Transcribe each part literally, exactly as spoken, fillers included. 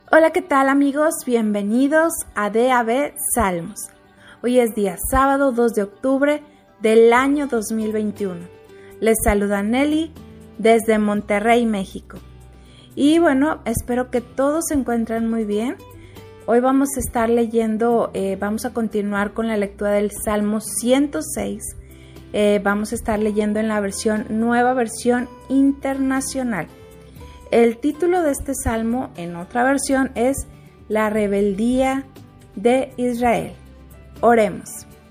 Hola, ¿qué tal amigos? Bienvenidos a D A B Salmos. Hoy es día sábado dos de octubre del año dos mil veintiuno. Les saluda Nelly desde Monterrey, México. Y bueno, espero que todos se encuentren muy bien. Hoy vamos a estar leyendo, eh, vamos a continuar con la lectura del Salmo ciento seis. Eh, vamos a estar leyendo en la versión, nueva versión internacional. El título de este salmo en otra versión es La rebeldía de Israel. Oremos.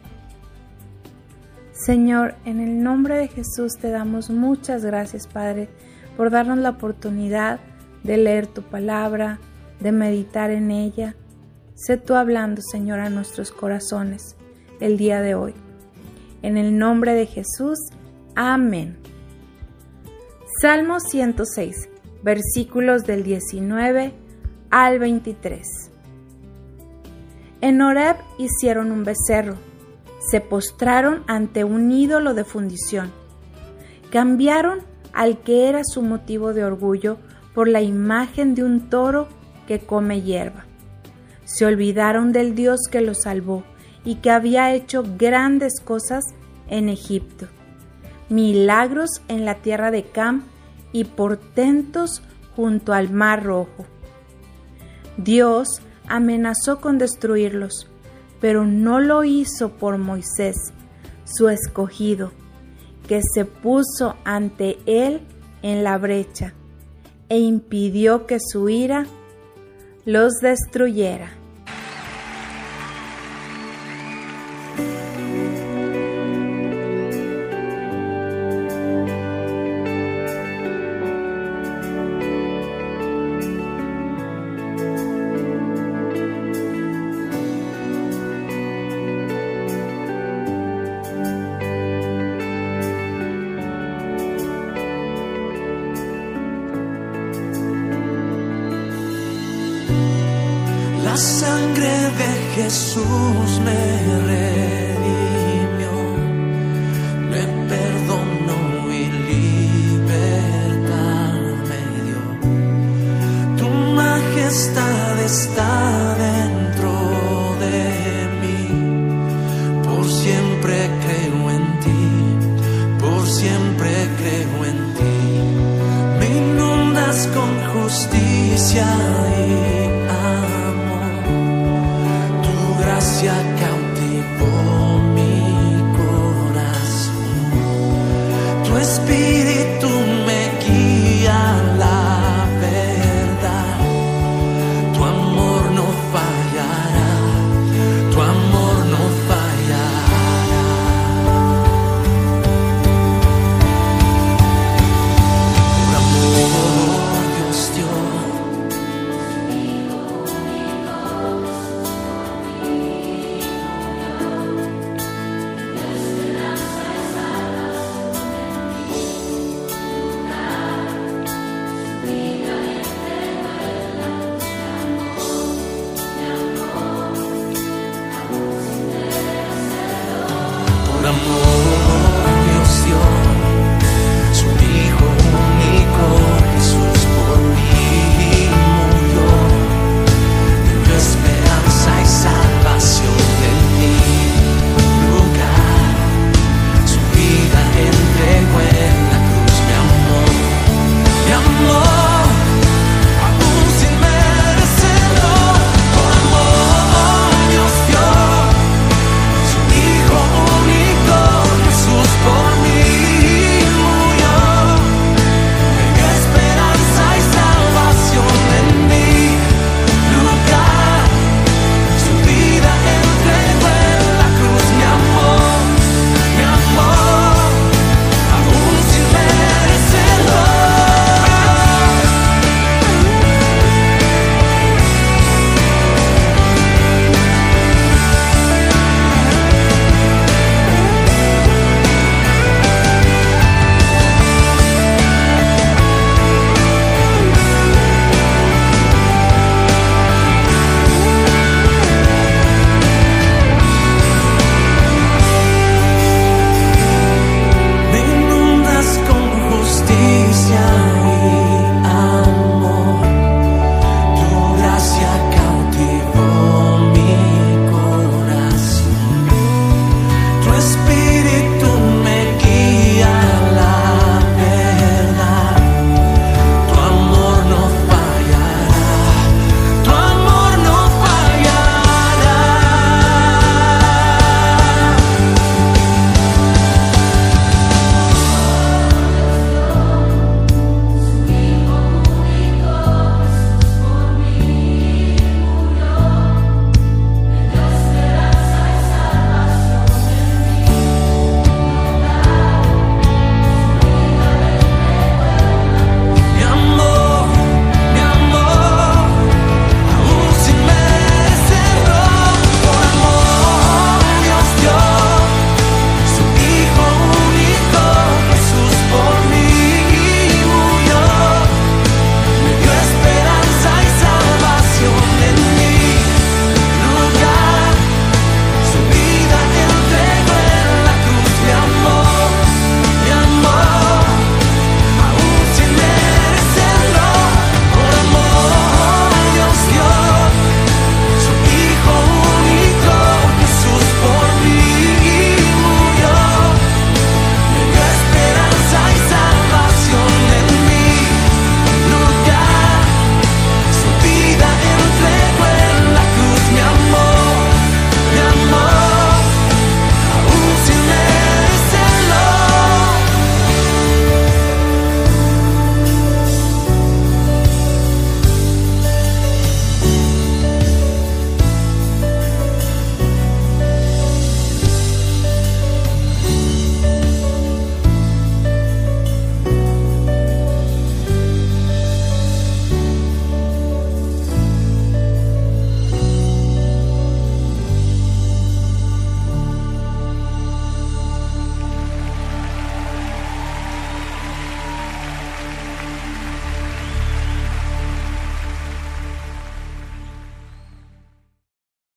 Señor, en el nombre de Jesús te damos muchas gracias, Padre, por darnos la oportunidad de leer tu palabra, de meditar en ella. Sé tú hablando, Señor, a nuestros corazones el día de hoy. En el nombre de Jesús, amén. Salmo ciento seis. Versículos del diecinueve al veintitrés. En Horeb hicieron un becerro, se postraron ante un ídolo de fundición. Cambiaron al que era su motivo de orgullo por la imagen de un toro que come hierba. Se olvidaron del Dios que los salvó y que había hecho grandes cosas en Egipto, milagros en la tierra de Cam y portentos junto al Mar Rojo. Dios amenazó con destruirlos, pero no lo hizo por Moisés, su escogido, que se puso ante él en la brecha e impidió que su ira los destruyera. La sangre de Jesús me redimió, me perdonó y libertad me dio. Tu majestad está dentro de mí, por siempre creo en ti, por siempre creo en ti. Me inundas con justicia y gracia cautivó mi corazón. Tu espíritu